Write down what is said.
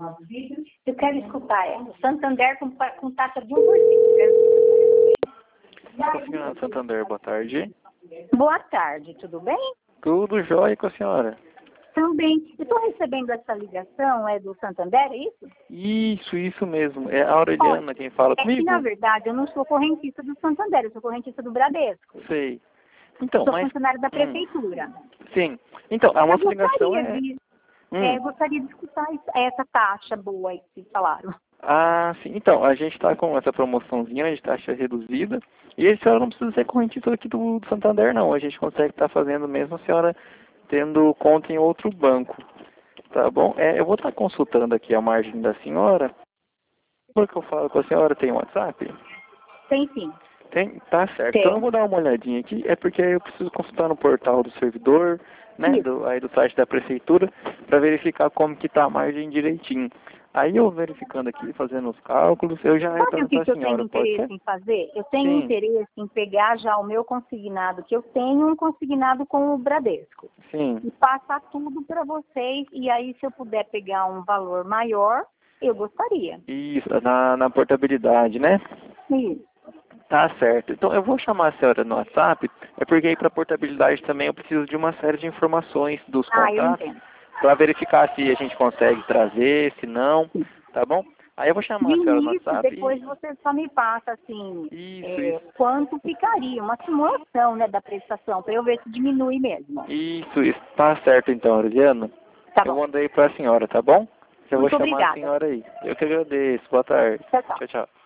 Eu quero escutar, Santander com taxa de 1%. Senhora Santander, boa tarde. Boa tarde, tudo bem? Tudo jóia com a senhora? Também. Eu estou recebendo essa ligação, é do Santander, é isso? Isso mesmo. É a Aureliana quem fala comigo? É que, na verdade, eu não sou correntista do Santander, eu sou correntista do Bradesco. Sei. Então, Sou funcionária da prefeitura. Sim. Então, a nossa ligação gostaria de escutar essa taxa boa aí que vocês falaram. Ah, sim. Então, a gente está com essa promoçãozinha de taxa reduzida. E a senhora não precisa ser correntista aqui do Santander, não. A gente consegue estar fazendo mesmo a senhora tendo conta em outro banco. Tá bom? Eu vou estar consultando aqui a margem da senhora. Porque eu falo com a senhora, tem WhatsApp? Tem sim. Tem? Tá certo. Tem. Então eu vou dar uma olhadinha aqui. É porque eu preciso consultar no portal do servidor, né? Do site da prefeitura, para verificar como que tá a margem direitinho. Aí eu verificando aqui, fazendo os cálculos, eu já Sabe o que retorno para a eu tenho senhora, pode interesse ser? em fazer? Eu tenho Sim. interesse em pegar já o meu consignado, que eu tenho um consignado com o Bradesco. Sim. E passar tudo para vocês, e aí se eu puder pegar um valor maior, eu gostaria. Isso, na portabilidade, né? Isso. Tá certo. Então eu vou chamar a senhora no WhatsApp, é porque aí para portabilidade também eu preciso de uma série de informações dos Eu contatos, entendo. para verificar se a gente consegue trazer, se não, tá bom? Aí eu vou chamar a senhora no Início, WhatsApp depois você só me passa, assim, Isso. quanto ficaria, uma simulação, né, da prestação, para eu ver se diminui mesmo. Isso. Tá certo então, Aureliano. Tá Eu bom. mandei para a senhora, tá bom? Eu vou Muito chamar a obrigada. senhora aí. Eu que agradeço. Boa tarde. Tchau, tchau. Tchau, tchau.